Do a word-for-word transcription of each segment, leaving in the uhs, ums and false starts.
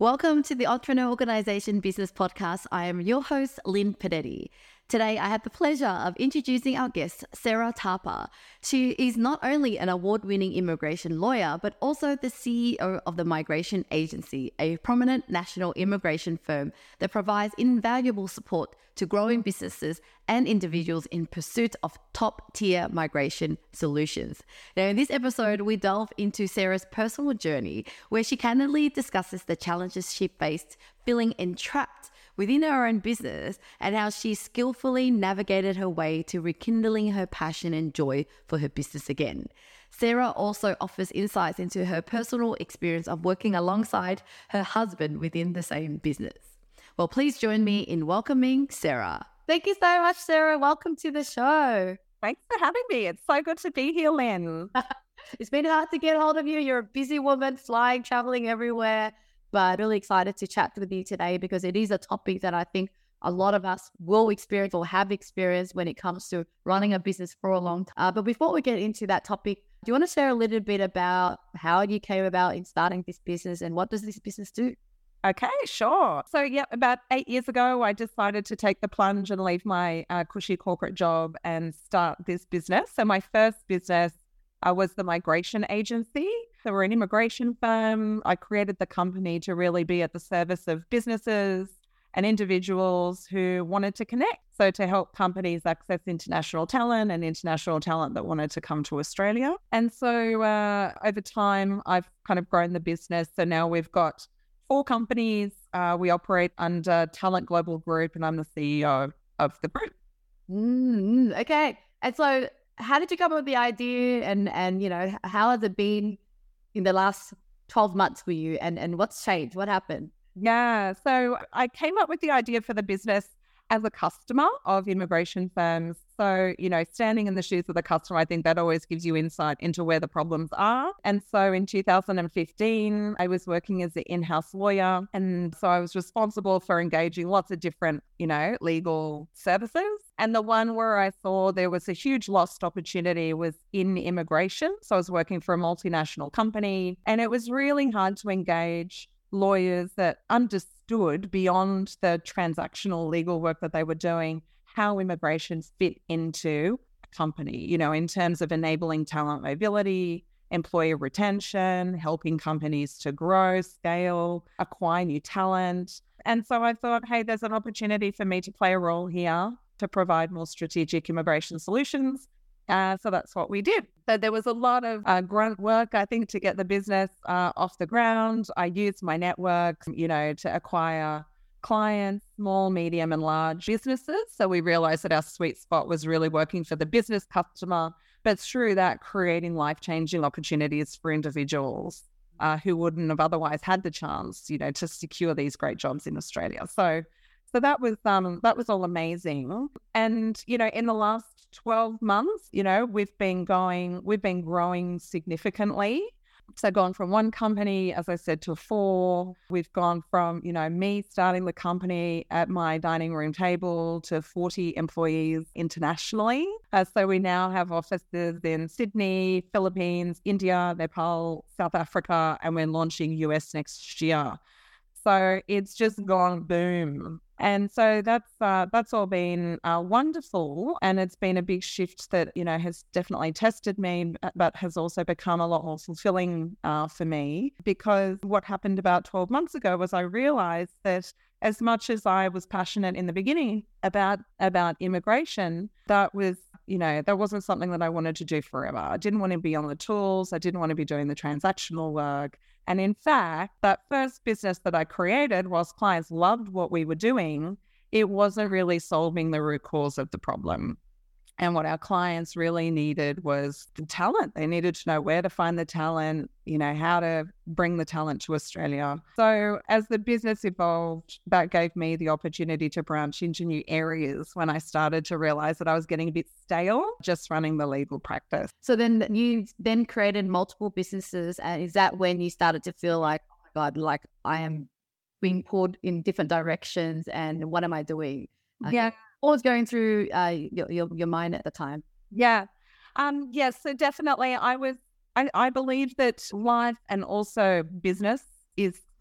Welcome to the Entrepreneur Organization Business Podcast. I am your host, Lynn Padetti. Today, I have the pleasure of introducing our guest, Sarah Tapa. She is not only an award-winning immigration lawyer, but also the C E O of the Migration Agency, a prominent national immigration firm that provides invaluable support to growing businesses and individuals in pursuit of top-tier migration solutions. Now, in this episode, we delve into Sarah's personal journey, where she candidly discusses the challenges she faced feeling entrapped within her own business and how she skillfully navigated her way to rekindling her passion and joy for her business again. Sarah also offers insights into her personal experience of working alongside her husband within the same business. Well, please join me in welcoming Sarah. Thank you so much, Sarah. Welcome to the show. Thanks for having me. It's so good to be here, Lynn. It's been hard to get hold of you. You're a busy woman, flying, traveling everywhere. But really excited to chat with you today because it is a topic that I think a lot of us will experience or have experienced when it comes to running a business for a long time. Uh, but before we get into that topic, do you want to share a little bit about how you came about in starting this business and what does this business do? Okay, sure. So yeah, about eight years ago, I decided to take the plunge and leave my uh, cushy corporate job and start this business. So my first business uh, was the Migration Agency. So we're an immigration firm. I created the company to really be at the service of businesses and individuals who wanted to connect. So to help companies access international talent and international talent that wanted to come to Australia. And so uh, over time, I've kind of grown the business. So now we've got four companies. Uh, we operate under Talent Global Group, and I'm the C E O of the group. Mm, okay. And so how did you come up with the idea and, and you know, how has it been in the last twelve months for you and, and what's changed? What happened? Yeah, so I came up with the idea for the business as a customer of immigration firms. So, you know, standing in the shoes of the customer, I think that always gives you insight into where the problems are. And so in two thousand fifteen, I was working as an in-house lawyer. And so I was responsible for engaging lots of different, you know, legal services. And the one where I saw there was a huge lost opportunity was in immigration. So I was working for a multinational company, and it was really hard to engage lawyers that understood beyond the transactional legal work that they were doing, how immigration fit into a company, you know, in terms of enabling talent mobility, employee retention, helping companies to grow, scale, acquire new talent. And so I thought, hey, there's an opportunity for me to play a role here to provide more strategic immigration solutions. Uh, so that's what we did. So there was a lot of uh, grunt work, I think, to get the business uh, off the ground. I used my network, you know, to acquire clients, small, medium, and large businesses. So we realized that our sweet spot was really working for the business customer, but through that, creating life-changing opportunities for individuals uh, who wouldn't have otherwise had the chance, you know, to secure these great jobs in Australia. So So that was um that was all amazing. And, you know, in the last twelve months, you know, we've been going, we've been growing significantly. So gone from one company, as I said, to four. We've gone from, you know, me starting the company at my dining room table to forty employees internationally. Uh, so we now have offices in Sydney, Philippines, India, Nepal, South Africa, and we're launching U S next year. So it's just gone boom. And so that's uh, that's all been uh, wonderful. And it's been a big shift that, you know, has definitely tested me, but has also become a lot more fulfilling uh, for me. Because what happened about twelve months ago was I realized that as much as I was passionate in the beginning about, about immigration, that was, you know, that wasn't something that I wanted to do forever. I didn't want to be on the tools. I didn't want to be doing the transactional work. And in fact, that first business that I created, whilst clients loved what we were doing, it wasn't really solving the root cause of the problem. And what our clients really needed was the talent. They needed to know where to find the talent, you know, how to bring the talent to Australia. So as the business evolved, that gave me the opportunity to branch into new areas when I started to realize that I was getting a bit stale just running the legal practice. So then you then created multiple businesses. And is that when you started to feel like, oh my God, like I am being pulled in different directions and what am I doing? Yeah. What was going through uh, your, your your mind at the time? Yeah. Um, yes, so definitely I was, I, I believe that life and also business is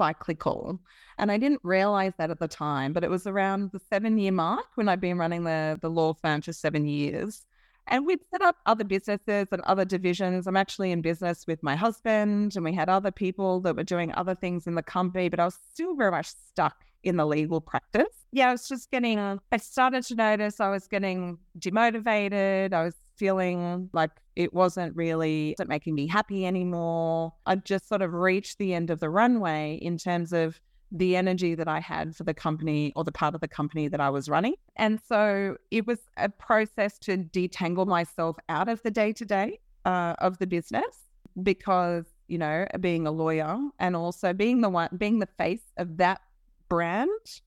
cyclical. And I didn't realize that at the time, but it was around the seven year mark when I'd been running the, the law firm for seven years. And we'd set up other businesses and other divisions. I'm actually in business with my husband, and we had other people that were doing other things in the company, but I was still very much stuck in the legal practice. Yeah, I was just getting, I started to notice I was getting demotivated. I was feeling like it wasn't really wasn't making me happy anymore. I'd just sort of reached the end of the runway in terms of the energy that I had for the company or the part of the company that I was running. And so it was a process to detangle myself out of the day-to-day uh, of the business, because, you know, being a lawyer and also being the one, being the face of that brand,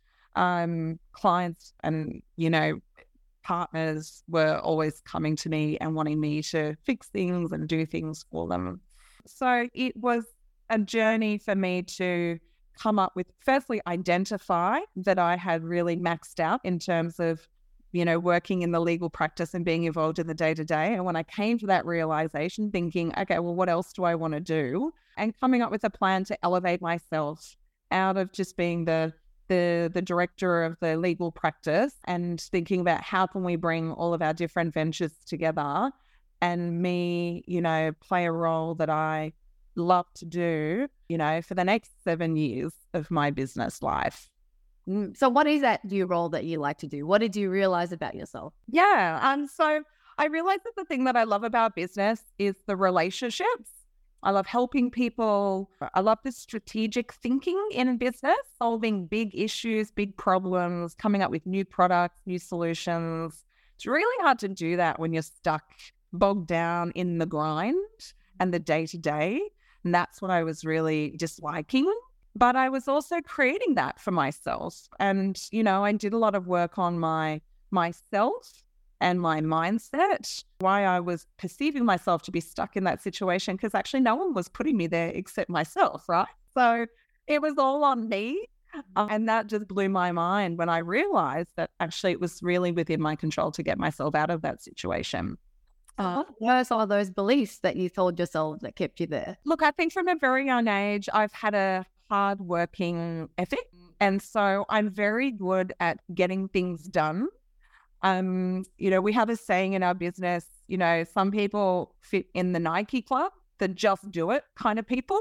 um, clients and, you know, partners were always coming to me and wanting me to fix things and do things for them. So it was a journey for me to come up with, firstly, identify that I had really maxed out in terms of, you know, working in the legal practice and being involved in the day-to-day. And when I came to that realization, thinking, okay, well, what else do I want to do? And coming up with a plan to elevate myself out of just being the the the director of the legal practice, and thinking about how can we bring all of our different ventures together and me, you know, play a role that I love to do, you know, for the next seven years of my business life. So what is that new role that you like to do? What did you realize about yourself? Yeah. And so I realized that the thing that I love about business is the relationships. I love helping people. I love the strategic thinking in business, solving big issues, big problems, coming up with new products, new solutions. It's really hard to do that when you're stuck, bogged down in the grind and the day-to-day. And that's what I was really disliking. But I was also creating that for myself. And, you know, I did a lot of work on my myself and my mindset, why I was perceiving myself to be stuck in that situation, because actually no one was putting me there except myself, right? So it was all on me. And that just blew my mind when I realized that actually it was really within my control to get myself out of that situation. Uh, what were some of those beliefs that you told yourself that kept you there? Look, I think from a very young age, I've had a hard working ethic. And so I'm very good at getting things done. Um, you know, we have a saying in our business, you know, some people fit in the Nike club, the just do it kind of people.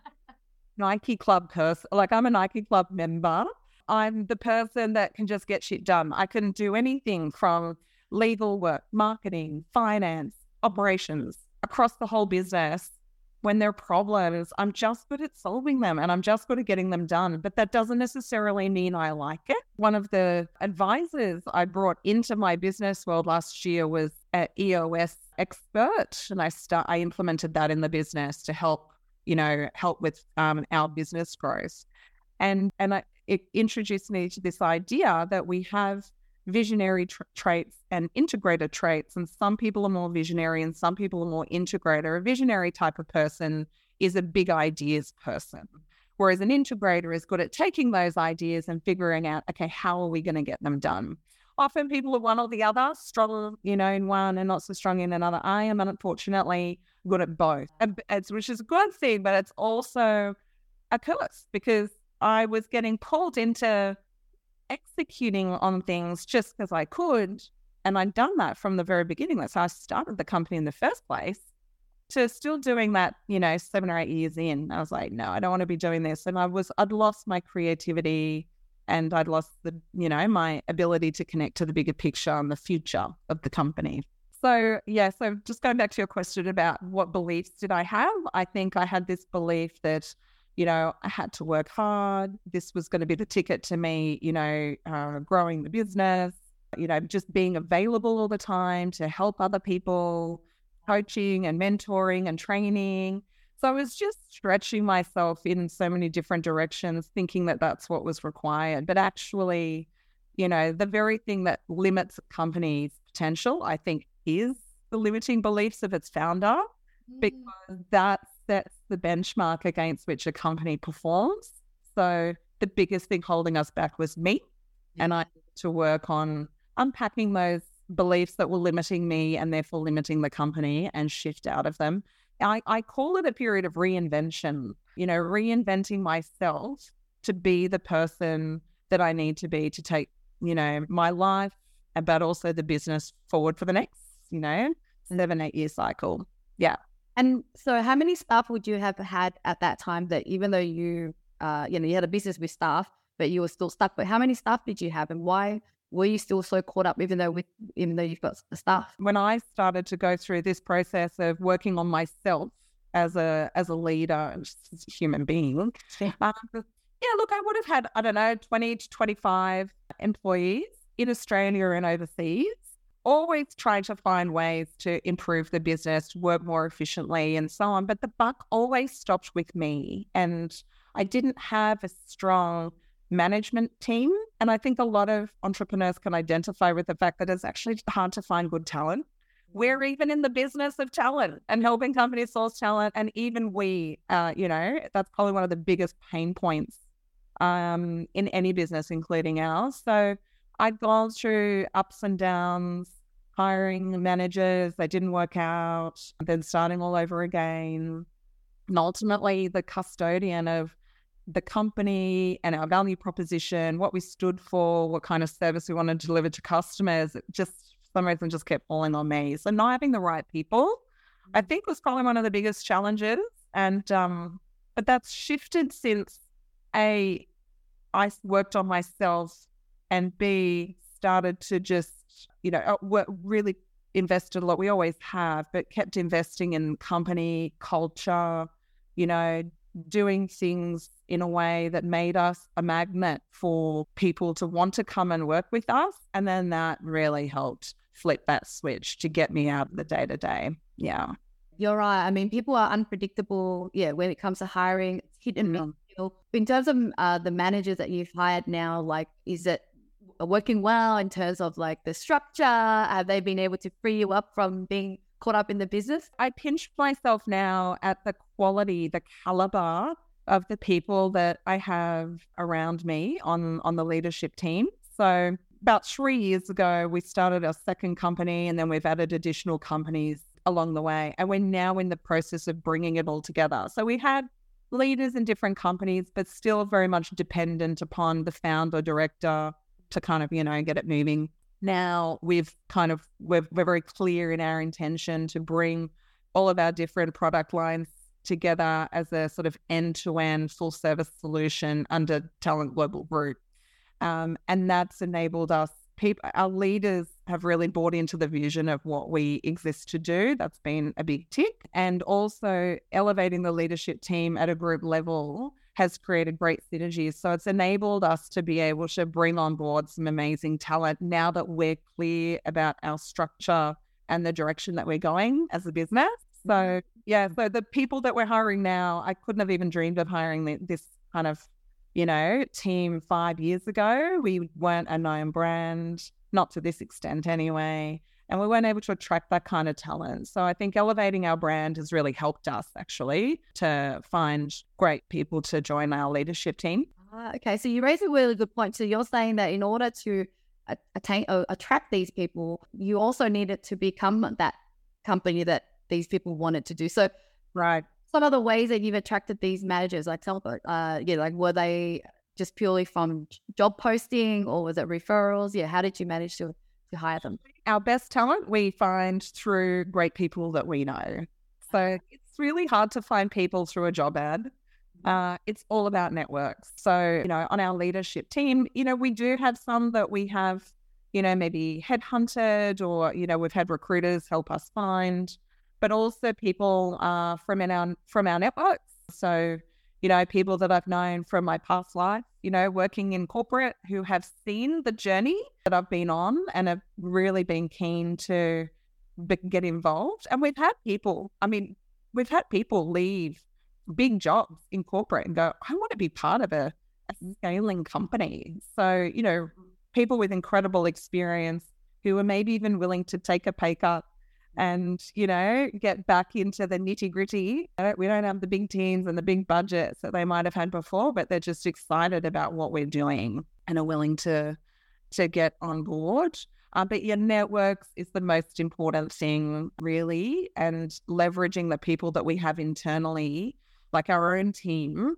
Nike club curse. Like, I'm a Nike club member. I'm the person that can just get shit done. I can do anything from legal work, marketing, finance, operations, across the whole business. When there are problems, I'm just good at solving them and I'm just good at getting them done. But that doesn't necessarily mean I like it. One of the advisors I brought into my business world last year was an E O S expert. And I start, I implemented that in the business to help, you know, help with um, our business growth. And, and I, it introduced me to this idea that we have visionary tra- traits and integrator traits, and some people are more visionary and some people are more integrator. A visionary type of person is a big ideas person, whereas an integrator is good at taking those ideas and figuring out, okay, how are we going to get them done? Often people are one or the other, strong, you know, in one and not so strong in another. I am unfortunately good at both, it's, which is a good thing, but it's also a curse, because I was getting pulled into executing on things just because I could. And I'd done that from the very beginning. That's how I started the company in the first place, to still doing that, you know, seven or eight years in. I was like, no, I don't want to be doing this. And I was, I'd lost my creativity and I'd lost the, you know, my ability to connect to the bigger picture and the future of the company. So, yeah, so just going back to your question about what beliefs did I have, I think I had this belief that, you know, I had to work hard. This was going to be the ticket to me, you know, uh, growing the business, you know, just being available all the time to help other people, coaching and mentoring and training. So I was just stretching myself in so many different directions, thinking that that's what was required. But actually, you know, the very thing that limits a company's potential, I think, is the limiting beliefs of its founder, because that sets the benchmark against which a company performs. So the biggest thing holding us back was me. And I had to work on unpacking those beliefs that were limiting me and therefore limiting the company and shift out of them. I, I call it a period of reinvention, you know, reinventing myself to be the person that I need to be to take, you know, my life, but also the business forward for the next, you know, seven, eight year cycle. Yeah. And so how many staff would you have had at that time that even though you, uh, you know, you had a business with staff, but you were still stuck, but how many staff did you have and why were you still so caught up even though with, even though you've got the staff? When I started to go through this process of working on myself as a, as a leader and just as a human being, um, yeah, look, I would have had, I don't know, twenty to twenty-five employees in Australia and overseas, always trying to find ways to improve the business, work more efficiently and so on. But the buck always stopped with me. And I didn't have a strong management team. And I think a lot of entrepreneurs can identify with the fact that it's actually hard to find good talent. We're even in the business of talent and helping companies source talent. And even we, uh, you know, that's probably one of the biggest pain points um, in any business, including ours. So I'd gone through ups and downs, hiring managers, they didn't work out, then starting all over again. And ultimately, the custodian of the company and our value proposition, what we stood for, what kind of service we wanted to deliver to customers, it just, for some reason, just kept falling on me. So not having the right people, I think, was probably one of the biggest challenges. And, um, but that's shifted since A, I worked on myself, and B, started to just, you know, work, really invested a lot. We always have, but kept investing in company culture, you know, doing things in a way that made us a magnet for people to want to come and work with us. And then that really helped flip that switch to get me out of the day-to-day. Yeah. You're right. I mean, people are unpredictable. Yeah, when it comes to hiring, it's hit and miss. In terms of uh, the managers that you've hired now, like, is it working well in terms of like the structure? Have they been able to free you up from being caught up in the business? I pinch myself now at the quality, the caliber of the people that I have around me on, on the leadership team. So about three years ago, we started our second company, and then we've added additional companies along the way. And we're now in the process of bringing it all together. So we had leaders in different companies, but still very much dependent upon the founder, director to kind of, you know, get it moving. Now we've kind of, we're, we're very clear in our intention to bring all of our different product lines together as a sort of end-to-end full service solution under Talent Global Group. Um, and that's enabled us, people, our leaders have really bought into the vision of what we exist to do. That's been a big tick. And also elevating the leadership team at a group level has created great synergies. So it's enabled us to be able to bring on board some amazing talent now that we're clear about our structure and the direction that we're going as a business. So yeah, so the people that we're hiring now, I couldn't have even dreamed of hiring this kind of, you know, team five years ago. We weren't a known brand, not to this extent anyway. And we weren't able to attract that kind of talent. So I think elevating our brand has really helped us actually to find great people to join our leadership team. Uh, okay, so you raise a really good point. So you're saying that in order to attain, uh, attract these people, you also needed to become that company that these people wanted to do. So right. Some of the ways that you've attracted these managers, like tell, uh, yeah, like were they just purely from job posting or was it referrals? Yeah, how did you manage to to hire them? Our best talent we find through great people that we know. So it's really hard to find people through a job ad. Uh, it's all about networks. So, you know, on our leadership team, you know, we do have some that we have, you know, maybe headhunted or, you know, we've had recruiters help us find, but also people uh, from in our, from our networks. So, you know, people that I've known from my past life, you know, working in corporate who have seen the journey that I've been on and have really been keen to be, get involved. And we've had people, I mean, we've had people leave big jobs in corporate and go, I want to be part of a, a scaling company. So, you know, people with incredible experience who are maybe even willing to take a pay cut and, you know, get back into the nitty gritty. We don't have the big teams and the big budgets that they might have had before, but they're just excited about what we're doing and are willing to to get on board. Uh, but your networks is the most important thing, really, and leveraging the people that we have internally, like our own team,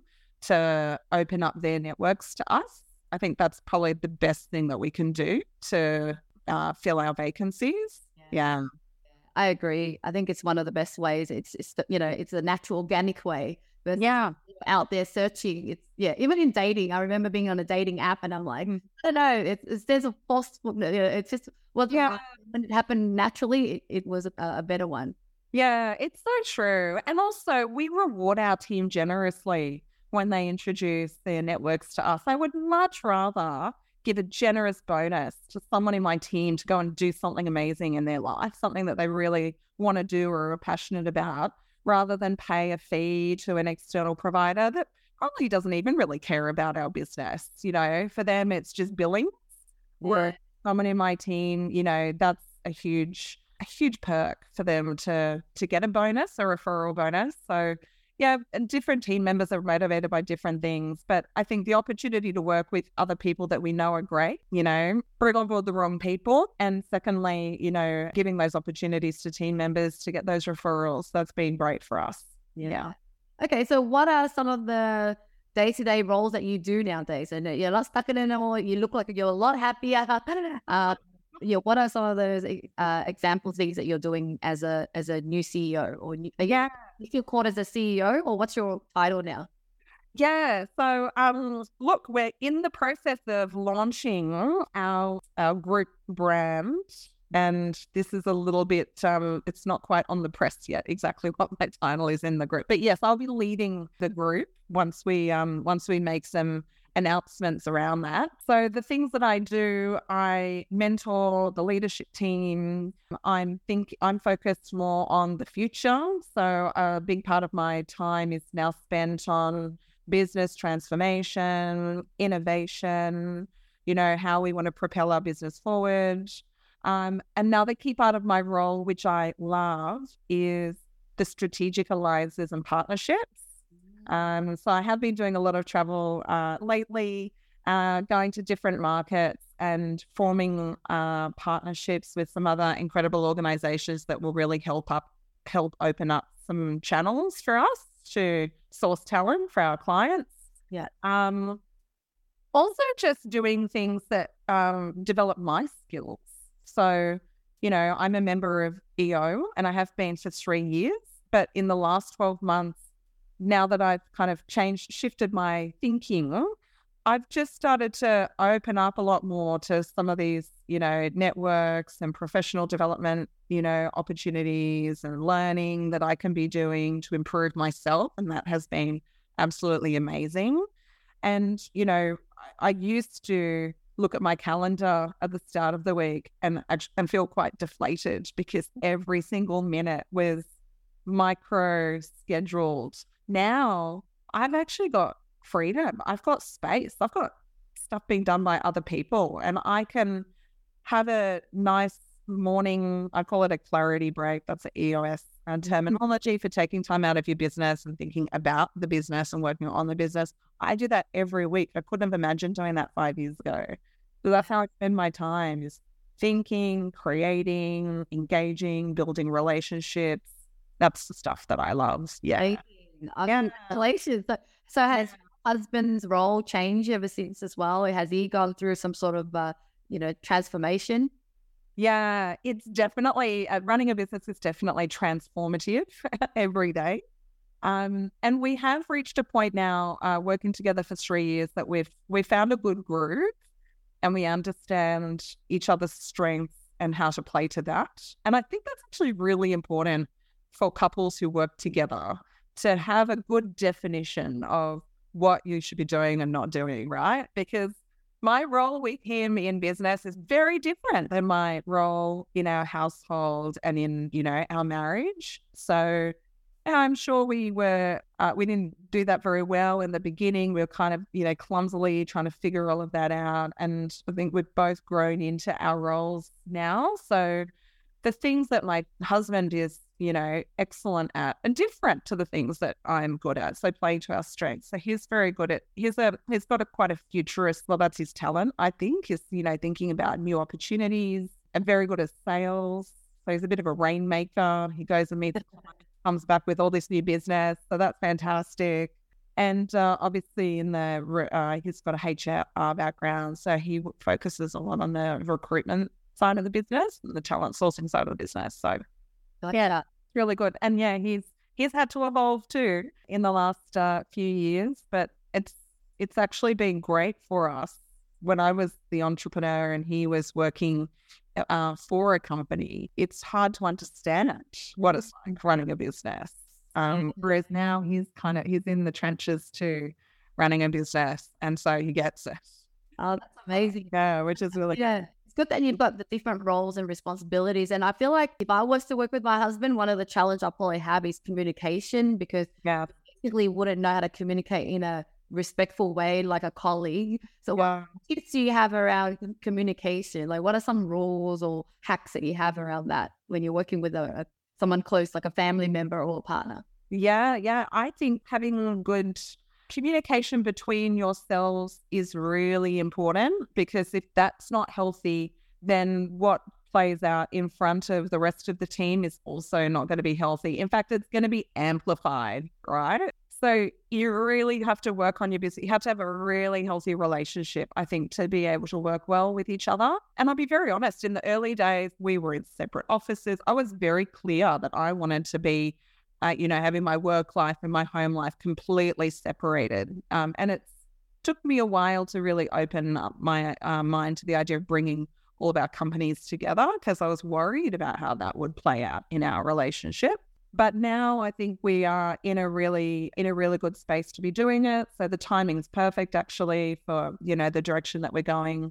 to open up their networks to us. I think that's probably the best thing that we can do to uh, fill our vacancies. Yeah. yeah. I agree. I think it's one of the best ways. It's, it's the, you know, it's a natural, organic way. But yeah. Out there searching. It's, yeah, even in dating, I remember being on a dating app and I'm like, I don't know, it's, it's there's a false, you know, it's just, well, yeah. when it happened naturally, it, it was a, a better one. Yeah, it's so true. And also, we reward our team generously when they introduce their networks to us. I would much rather give a generous bonus to someone in my team to go and do something amazing in their life, something that they really want to do or are passionate about, rather than pay a fee to an external provider that probably doesn't even really care about our business. You know, for them, it's just billing. Yeah. Where someone in my team, you know, that's a huge, a huge perk for them to to get a bonus, a referral bonus. So yeah, and different team members are motivated by different things. But I think the opportunity to work with other people that we know are great, you know, bring on board the wrong people. And secondly, you know, giving those opportunities to team members to get those referrals, that's been great for us. Yeah. yeah. Okay, so what are some of the day-to-day roles that you do nowadays? And you're not stuck in it anymore. You look like you're a lot happier. Uh, you know, what are some of those uh, examples, things that you're doing as a as a new C E O? Or new, yeah, you feel called as a C E O, or what's your title now? Yeah, so um, look, we're in the process of launching our our group brand, and this is a little bit. Um, it's not quite on the press yet. Exactly what my title is in the group, but yes, I'll be leading the group once we um once we make some announcements around that. So the things that I do, I mentor the leadership team. I'm think I'm focused more on the future. So a big part of my time is now spent on business transformation, innovation, you know, how we want to propel our business forward. Um, another key part of my role, which I love, is the strategic alliances and partnerships. Um, so I have been doing a lot of travel uh, lately, uh, going to different markets and forming uh, partnerships with some other incredible organizations that will really help up, help open up some channels for us to source talent for our clients. Yeah. Um, also just doing things that um, develop my skills. So, you know, I'm a member of E O and I have been for three years, but in the last twelve months, now that I've kind of changed, shifted my thinking, I've just started to open up a lot more to some of these, you know, networks and professional development, you know, opportunities and learning that I can be doing to improve myself. And that has been absolutely amazing. And, you know, I used to look at my calendar at the start of the week and, and feel quite deflated because every single minute was micro scheduled. Now I've actually got freedom. I've got space. I've got stuff being done by other people and I can have a nice morning. I call it a clarity break. That's an E O S uh, terminology for taking time out of your business and thinking about the business and working on the business. I do that every week. I couldn't have imagined doing that five years ago. So that's how I spend my time, is thinking, creating, engaging, building relationships. That's the stuff that I love. Yeah. Congratulations. So, so has husband's role changed ever since as well? Has he gone through some sort of, uh, you know, transformation? Yeah, it's definitely, uh, running a business is definitely transformative every day. Um, and we have reached a point now, uh, working together for three years, that we've we found a good group and we understand each other's strengths and how to play to that. And I think that's actually really important for couples who work together, to have a good definition of what you should be doing and not doing, right? Because my role with him in business is very different than my role in our household and in, you know, our marriage. So I'm sure we were, uh, we didn't do that very well in the beginning. We were kind of, you know, clumsily trying to figure all of that out. And I think we've both grown into our roles now. So the things that my husband is you know, excellent at and different to the things that I'm good at. So playing to our strengths. So he's very good at, he's a, he's got a quite a futurist, well, that's his talent, I think, is, you know, thinking about new opportunities and very good at sales. So he's a bit of a rainmaker. He goes and meets, comes back with all this new business. So that's fantastic. And uh, obviously in the, uh, he's got a H R background. So he focuses a lot on the recruitment side of the business and the talent sourcing side of the business. So yeah, really good. And yeah, he's he's had to evolve too in the last uh, few years, but it's it's actually been great for us. When I was the entrepreneur and he was working uh, for a company, it's hard to understand what it's like running a business. Um, whereas now he's kind of he's in the trenches too, running a business, and so he gets it. Oh, that's amazing. Yeah, which is really yeah. good. Good that you've got the different roles and responsibilities. And I feel like if I was to work with my husband, one of the challenges I'll probably have is communication, because yeah, basically wouldn't know how to communicate in a respectful way like a colleague. So yeah. what tips do you have around communication? Like what are some rules or hacks that you have around that when you're working with a, a someone close, like a family member or a partner? Yeah, yeah. I think having good communication between yourselves is really important, because if that's not healthy, then what plays out in front of the rest of the team is also not going to be healthy. In fact, it's going to be amplified, right? So you really have to work on your business. You have to have a really healthy relationship, I think, to be able to work well with each other. And I'll be very honest, in the early days, we were in separate offices. I was very clear that I wanted to be Uh, you know, having my work life and my home life completely separated. Um, and it took me a while to really open up my uh, mind to the idea of bringing all of our companies together, because I was worried about how that would play out in our relationship. But now I think we are in a really, in a really good space to be doing it. So the timing is perfect, actually, for, you know, the direction that we're going.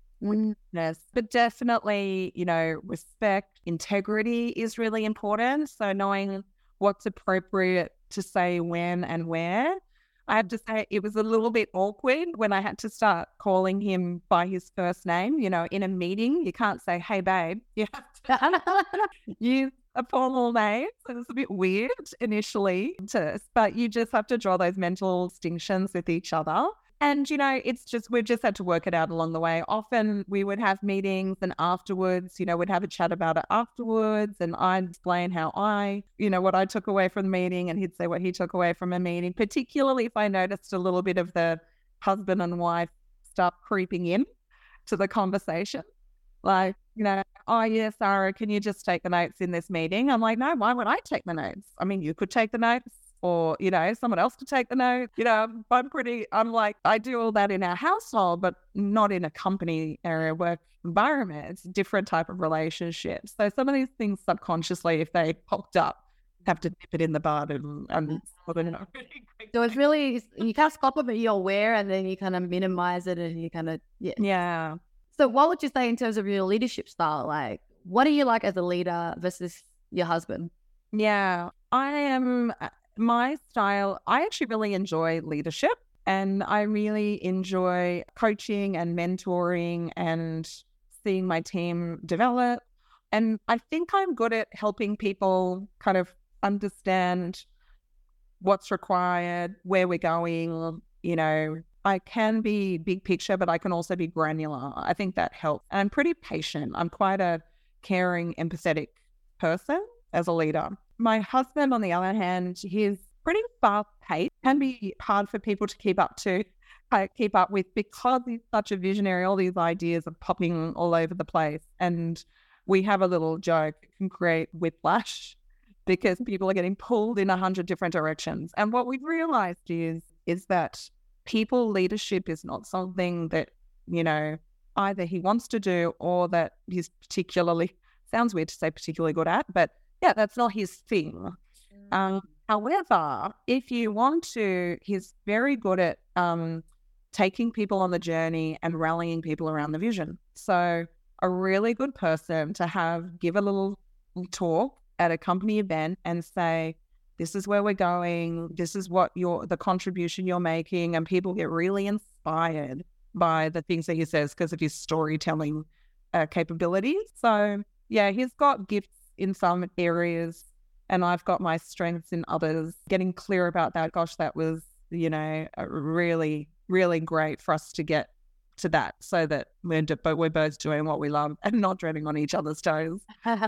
Yes, but definitely, you know, respect, integrity is really important. So knowing what's appropriate to say when and where. I have to say it was a little bit awkward when I had to start calling him by his first name. You know, in a meeting, you can't say, "Hey, babe." You have to use a formal name. So it's a bit weird initially, to, but you just have to draw those mental distinctions with each other. And, you know, it's just, we've just had to work it out along the way. Often we would have meetings and afterwards, you know, we'd have a chat about it afterwards, and I'd explain how I, you know, what I took away from the meeting, and he'd say what he took away from a meeting, particularly if I noticed a little bit of the husband and wife stuff creeping in to the conversation. Like, you know, "Oh, yeah, Sarah, can you just take the notes in this meeting?" I'm like, "No, why would I take the notes? I mean, you could take the notes. Or, you know, someone else to take the note." You know, I'm pretty, I'm like, I do all that in our household, but not in a company area work environment. It's a different type of relationship. So some of these things subconsciously, if they popped up, have to dip it in the bud and, and sort of, so it's really, you can't stop it, but you're aware, and then you kind of minimize it, and you kind of, yeah. Yeah. So what would you say in terms of your leadership style? Like, what are you like as a leader versus your husband? Yeah, I am... My style, I actually really enjoy leadership, and I really enjoy coaching and mentoring and seeing my team develop. And I think I'm good at helping people kind of understand what's required, where we're going. You know, I can be big picture, but I can also be granular. I think that helps. And I'm pretty patient. I'm quite a caring, empathetic person as a leader. My husband, on the other hand, he's pretty fast-paced. Can be hard for people to keep up to, uh, keep up with, because he's such a visionary. All these ideas are popping all over the place, and we have a little joke. It can create whiplash because people are getting pulled in a hundred different directions. And what we've realized is is that people leadership is not something that, you know, either he wants to do or that he's particularly, sounds weird to say particularly good at, but yeah, that's not his thing. Um, however, if you want to, he's very good at um, taking people on the journey and rallying people around the vision. So a really good person to have, give a little talk at a company event and say, "This is where we're going. This is what your the contribution you're making," and people get really inspired by the things that he says because of his storytelling uh, capabilities. So yeah, he's got gifts in some areas and I've got my strengths in others. Getting clear about that, gosh, that was, you know, really, really great for us to get to that, so that we're, but we're both doing what we love and not treading on each other's toes.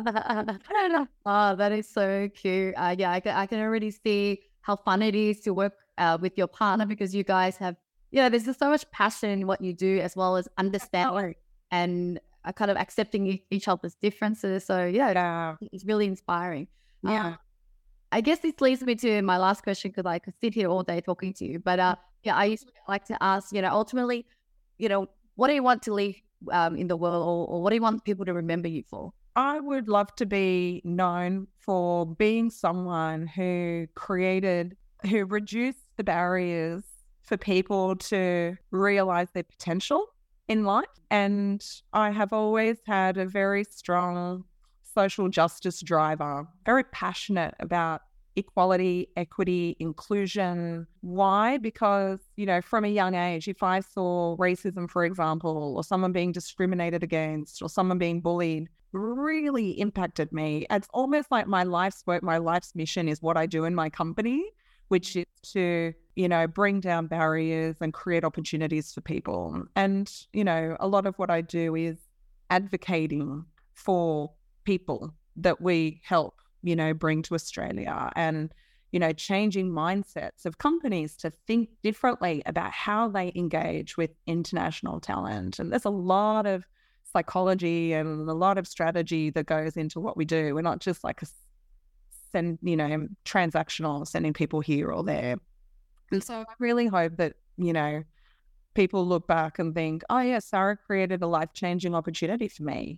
Oh, that is so cute. Uh, yeah, I can, I can already see how fun it is to work uh, with your partner, because you guys have, you know, there's just so much passion in what you do, as well as understanding and uh, kind of accepting e- each other's differences. So yeah, Yeah. it's really inspiring. Yeah. Um, I guess this leads me to my last question, because I could sit here all day talking to you. But uh, yeah, I usually like to ask, you know, ultimately, you know, what do you want to leave um, in the world, or, or what do you want people to remember you for? I would love to be known for being someone who created, who reduced the barriers for people to realize their potential in life. And I have always had a very strong social justice driver, very passionate about equality, equity, inclusion. Why? Because, you know, from a young age, if I saw racism, for example, or someone being discriminated against, or someone being bullied, really impacted me. It's almost like my life's work, my life's mission is what I do in my company, which is to, you know, bring down barriers and create opportunities for people. And, you know, a lot of what I do is advocating for people that we help, you know, bring to Australia, and, you know, changing mindsets of companies to think differently about how they engage with international talent. And there's a lot of psychology and a lot of strategy that goes into what we do. We're not just like a send, you know, transactional, sending people here or there. And so I really hope that, you know, people look back and think, oh yeah, Sarah created a life-changing opportunity for me.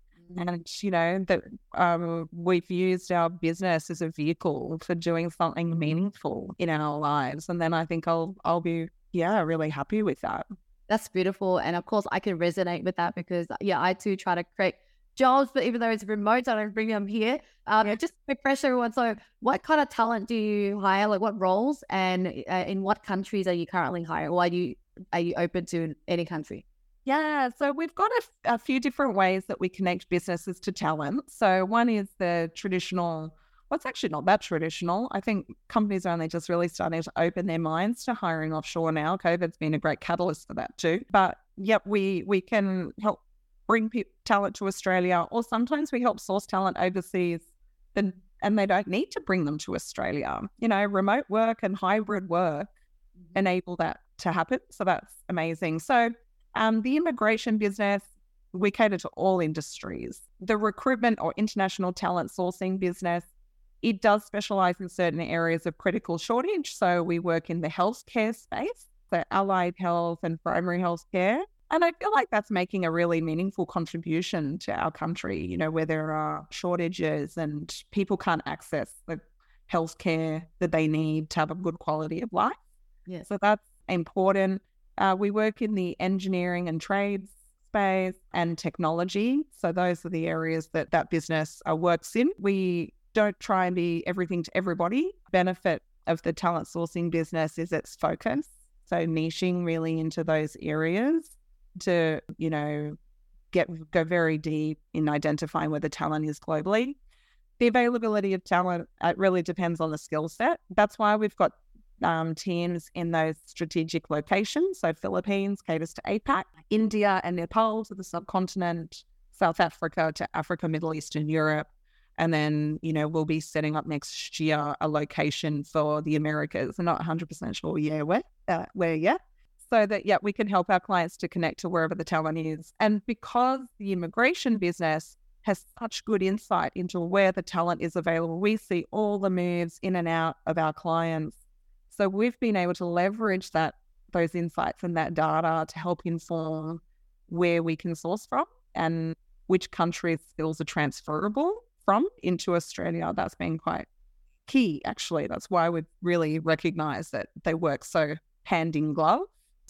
And, you know, that um, we've used our business as a vehicle for doing something meaningful in our lives. And then I think I'll, I'll be, yeah, really happy with that. That's beautiful. And of course, I can resonate with that, because, yeah, I too try to create jobs, but even though it's remote, I don't bring them here. Um, just to refresh everyone. So what kind of talent do you hire? Like what roles, and uh, in what countries are you currently hiring? Or are you, are you open to any country? Yeah, so we've got a, a few different ways that we connect businesses to talent. So one is the traditional, well, it's actually not that traditional. I think companies are only just really starting to open their minds to hiring offshore now. COVID's been a great catalyst for that too. But yep, we we can help bring pe- talent to Australia, or sometimes we help source talent overseas, and, and they don't need to bring them to Australia. You know, remote work and hybrid work enable that to happen. So that's amazing. So Um, the immigration business, we cater to all industries. The recruitment or international talent sourcing business, it does specialize in certain areas of critical shortage. So we work in the healthcare space, so allied health and primary health care. And I feel like that's making a really meaningful contribution to our country, you know, where there are shortages and people can't access the healthcare that they need to have a good quality of life. Yeah. So that's important. Uh, we work in the engineering and trades space and technology. So those are the areas that that business uh, works in. We don't try and be everything to everybody. Benefit of the talent sourcing business is its focus. So niching really into those areas to, you know, get go very deep in identifying where the talent is globally. The availability of talent, it really depends on the skill set. That's why we've got Um, teams in those strategic locations. So Philippines caters to APAC, India and Nepal to the subcontinent, South Africa to Africa, Middle East and Europe. And then, you know, we'll be setting up next year a location for the Americas. I'm not one hundred percent sure yeah, where, uh, where yet. So that, yeah, we can help our clients to connect to wherever the talent is. And because the immigration business has such good insight into where the talent is available, we see all the moves in and out of our clients. So we've been able to leverage that, those insights and that data to help inform where we can source from and which countries skills are transferable from into Australia. That's been quite key, actually. That's why we've really recognised that they work so hand in glove.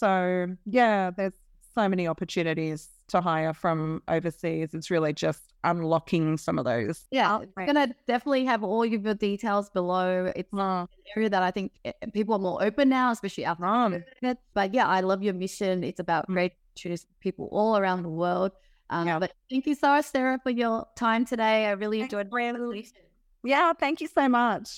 So yeah, there's so many opportunities to hire from overseas. It's really just unlocking some of those. Yeah, I'm going to definitely have all of your details below. It's Oh. an area that I think people are more open now, especially after Um, COVID. But yeah, I love your mission. It's about great opportunities for people all around the world. Um, Yeah. But thank you so much, Sarah, for your time today. I really enjoyed the Brandon. conversation. Yeah, thank you so much.